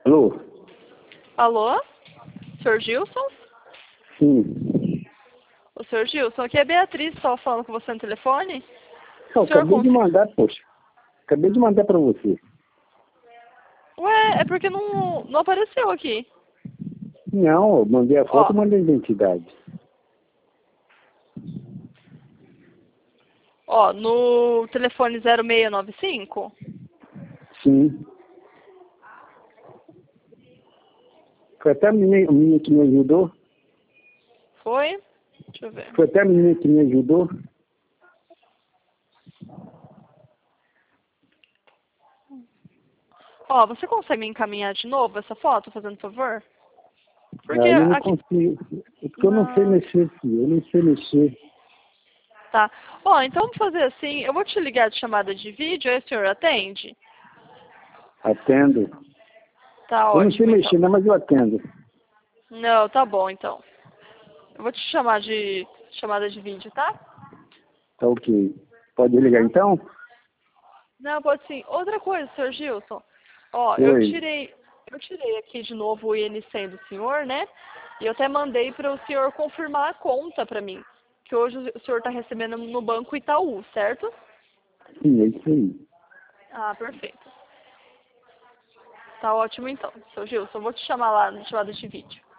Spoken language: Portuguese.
Alô? Alô? Senhor Gilson? Sim. O senhor Gilson, aqui é a Beatriz, estava falando com você no telefone. Eu O senhor acabei de mandar, poxa. Acabei de mandar pra você. Ué, é porque não apareceu aqui. Não, eu mandei a foto Ó, e mandei a identidade. ó, no telefone 0695? Sim. Foi até a menina que me ajudou. Foi? Deixa eu ver. Foi até a menina que me ajudou. Ó, você consegue me encaminhar de novo essa foto, fazendo favor? Porque Aí eu não aqui... consigo. É porque eu não sei Não... mexer, filho. Eu não sei mexer. Tá. Ó, então vamos fazer assim, eu vou te ligar de chamada de vídeo, aí o senhor atende? Atendo. Tá Eu não sei ótimo, então. mexer, não, mas eu atendo. Não, tá bom, então. Eu vou te chamar de chamada de vídeo, tá? Tá ok. Pode ligar então? Não, pode sim. Outra coisa, senhor Gilson. Ó, eu Oi. tirei aqui de novo o INC do senhor, né? E eu até mandei para o senhor confirmar a conta para mim. Que hoje o senhor está recebendo no Banco Itaú, certo? Sim, é isso aí. Ah, perfeito. Tá ótimo então, seu Gilson. Eu vou te chamar lá na chamada de vídeo.